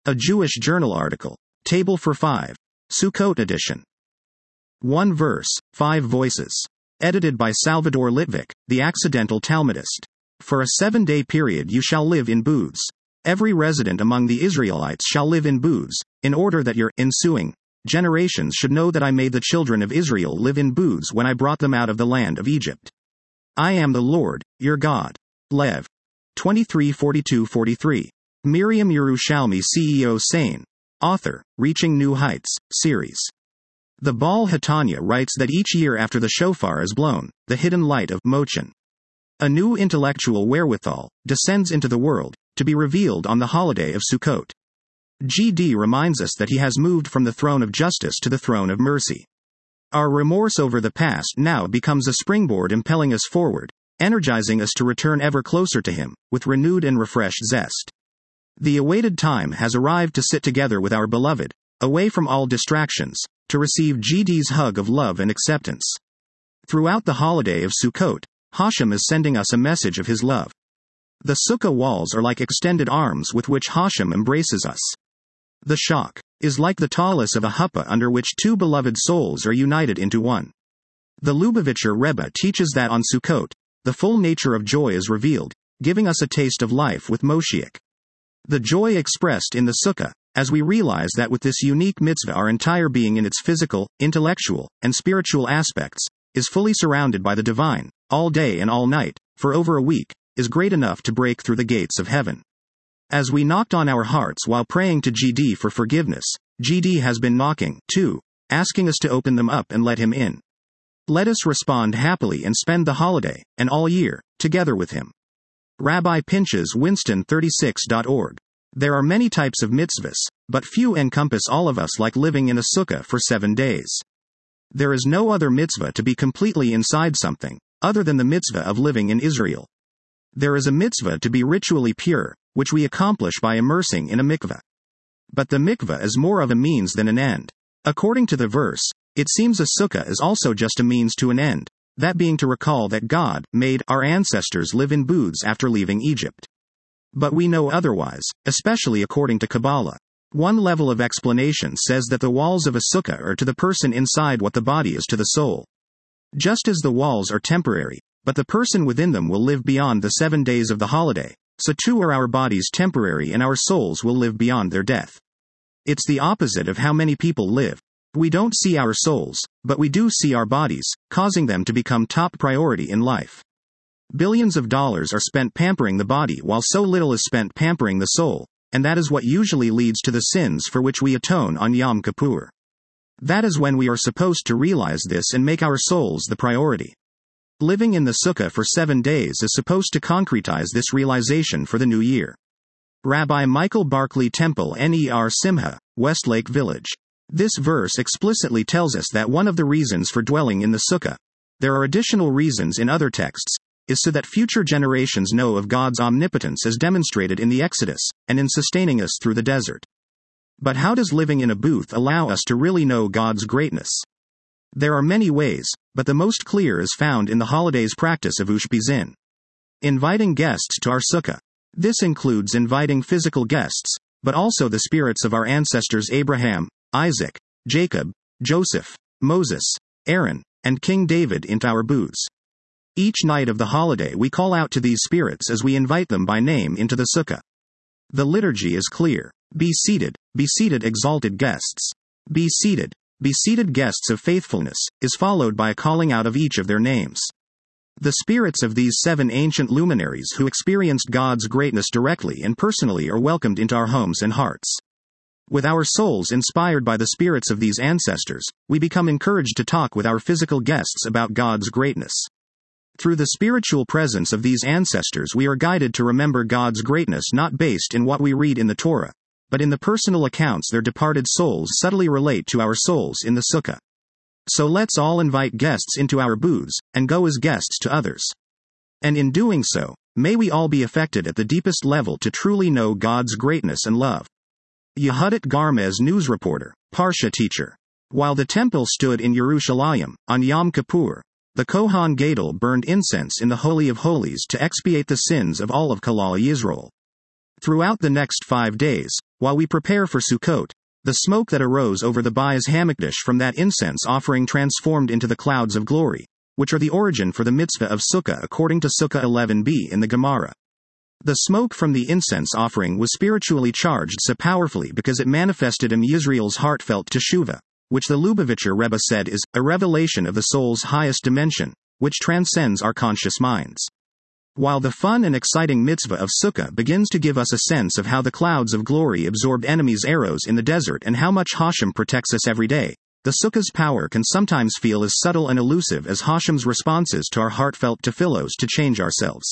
A Jewish Journal article. Table for 5. Sukkot edition. 1 verse, 5 voices. Edited by Salvador Litvik, the accidental Talmudist. For a 7-day period you shall live in booths. Every resident among the Israelites shall live in booths, in order that your ensuing generations should know that I made the children of Israel live in booths when I brought them out of the land of Egypt. I am the Lord, your God. Lev. 23:42-43. Miriam Yerushalmi CEO Sain. Author, Reaching New Heights, series. The Baal Hatanya writes that each year after the shofar is blown, the hidden light of Mochen, a new intellectual wherewithal, descends into the world, to be revealed on the holiday of Sukkot. GD reminds us that he has moved from the throne of justice to the throne of mercy. Our remorse over the past now becomes a springboard impelling us forward, energizing us to return ever closer to him, with renewed and refreshed zest. The awaited time has arrived to sit together with our beloved, away from all distractions, to receive GD's hug of love and acceptance. Throughout the holiday of Sukkot, Hashem is sending us a message of his love. The sukkah walls are like extended arms with which Hashem embraces us. The shach is like the talus of a huppah under which two beloved souls are united into one. The Lubavitcher Rebbe teaches that on Sukkot, the full nature of joy is revealed, giving us a taste of life with Moshiach. The joy expressed in the sukkah, as we realize that with this unique mitzvah our entire being in its physical, intellectual, and spiritual aspects, is fully surrounded by the divine, all day and all night, for over a week, is great enough to break through the gates of heaven. As we knocked on our hearts while praying to GD for forgiveness, GD has been knocking, too, asking us to open them up and let him in. Let us respond happily and spend the holiday, and all year, together with him. Rabbi Pinchas Winston36.org. There are many types of mitzvahs, but few encompass all of us like living in a sukkah for 7 days. There is no other mitzvah to be completely inside something, other than the mitzvah of living in Israel. There is a mitzvah to be ritually pure, which we accomplish by immersing in a mikveh. But the mikveh is more of a means than an end. According to the verse, it seems a sukkah is also just a means to an end, that being to recall that God made our ancestors live in booths after leaving Egypt. But we know otherwise, especially according to Kabbalah. One level of explanation says that the walls of a sukkah are to the person inside what the body is to the soul. Just as the walls are temporary, but the person within them will live beyond the 7 days of the holiday, so too are our bodies temporary and our souls will live beyond their death. It's the opposite of how many people live. We don't see our souls, but we do see our bodies, causing them to become top priority in life. Billions of dollars are spent pampering the body while so little is spent pampering the soul, and that is what usually leads to the sins for which we atone on Yom Kippur. That is when we are supposed to realize this and make our souls the priority. Living in the sukkah for 7 days is supposed to concretize this realization for the new year. Rabbi Michael Barclay Temple Ner Simha, Westlake Village. This verse explicitly tells us that one of the reasons for dwelling in the sukkah, there are additional reasons in other texts, is so that future generations know of God's omnipotence as demonstrated in the Exodus, and in sustaining us through the desert. But how does living in a booth allow us to really know God's greatness? There are many ways, but the most clear is found in the holiday's practice of Ushpizin. Inviting guests to our sukkah. This includes inviting physical guests, but also the spirits of our ancestors Abraham, Isaac, Jacob, Joseph, Moses, Aaron, and King David into our booths. Each night of the holiday we call out to these spirits as we invite them by name into the sukkah. The liturgy is clear. Be seated, exalted guests. Be seated guests of faithfulness, is followed by a calling out of each of their names. The spirits of these 7 ancient luminaries who experienced God's greatness directly and personally are welcomed into our homes and hearts. With our souls inspired by the spirits of these ancestors, we become encouraged to talk with our physical guests about God's greatness. Through the spiritual presence of these ancestors we are guided to remember God's greatness not based in what we read in the Torah, but in the personal accounts their departed souls subtly relate to our souls in the sukkah. So let's all invite guests into our booths, and go as guests to others. And in doing so, may we all be affected at the deepest level to truly know God's greatness and love. Yehudit Garmez news reporter, Parsha teacher. While the temple stood in Yerushalayim, on Yom Kippur, the Kohan Gadol burned incense in the Holy of Holies to expiate the sins of all of Kalal Yisrael. Throughout the next 5 days, while we prepare for Sukkot, the smoke that arose over the Bayis Hamikdash from that incense offering transformed into the clouds of glory, which are the origin for the mitzvah of Sukkah according to Sukkah 11b in the Gemara. The smoke from the incense offering was spiritually charged so powerfully because it manifested Yisrael's heartfelt teshuvah, which the Lubavitcher Rebbe said is a revelation of the soul's highest dimension, which transcends our conscious minds. While the fun and exciting mitzvah of Sukkah begins to give us a sense of how the clouds of glory absorbed enemies' arrows in the desert and how much Hashem protects us every day, the Sukkah's power can sometimes feel as subtle and elusive as Hashem's responses to our heartfelt tefillos to change ourselves,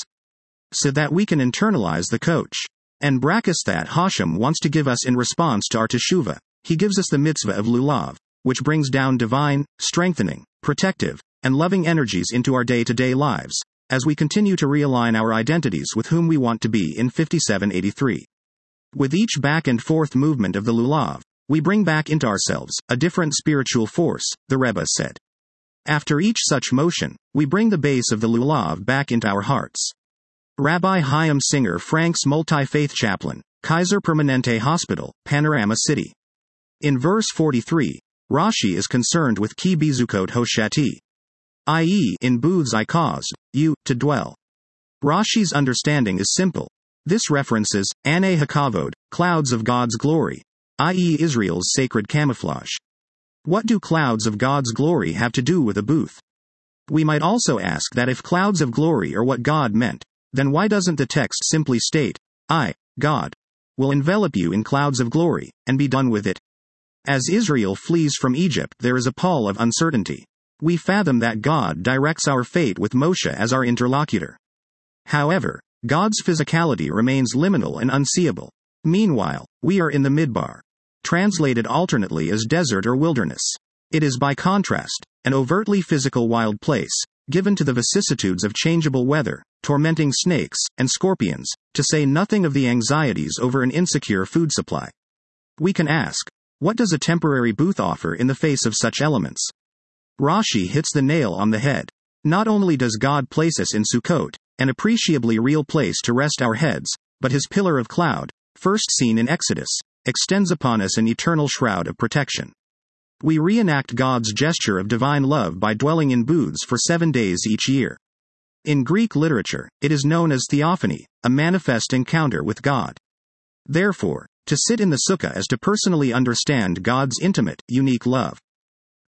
so that we can internalize the coach and brachas that Hashem wants to give us in response to our teshuvah. He gives us the mitzvah of lulav, which brings down divine, strengthening, protective, and loving energies into our day-to-day lives, as we continue to realign our identities with whom we want to be in 5783. With each back and forth movement of the lulav, we bring back into ourselves a different spiritual force, the Rebbe said. After each such motion, we bring the base of the lulav back into our hearts. Rabbi Chaim Singer Frank's multi-faith chaplain, Kaiser Permanente Hospital, Panorama City. In verse 43, Rashi is concerned with ki bizukot hoshati, i.e., in booths I caused you to dwell. Rashi's understanding is simple. This references Anei Hakavod, clouds of God's glory, i.e., Israel's sacred camouflage. What do clouds of God's glory have to do with a booth? We might also ask that if clouds of glory are what God meant, then why doesn't the text simply state, I, God, will envelop you in clouds of glory, and be done with it? As Israel flees from Egypt, there is a pall of uncertainty. We fathom that God directs our fate with Moshe as our interlocutor. However, God's physicality remains liminal and unseeable. Meanwhile, we are in the Midbar, translated alternately as desert or wilderness. It is, by contrast, an overtly physical wild place, given to the vicissitudes of changeable weather, tormenting snakes and scorpions, to say nothing of the anxieties over an insecure food supply. We can ask, what does a temporary booth offer in the face of such elements? Rashi hits the nail on the head. Not only does God place us in Sukkot, an appreciably real place to rest our heads, but his pillar of cloud, first seen in Exodus, extends upon us an eternal shroud of protection. We reenact God's gesture of divine love by dwelling in booths for 7 days each year. In Greek literature, it is known as theophany, a manifest encounter with God. Therefore, to sit in the sukkah is to personally understand God's intimate, unique love.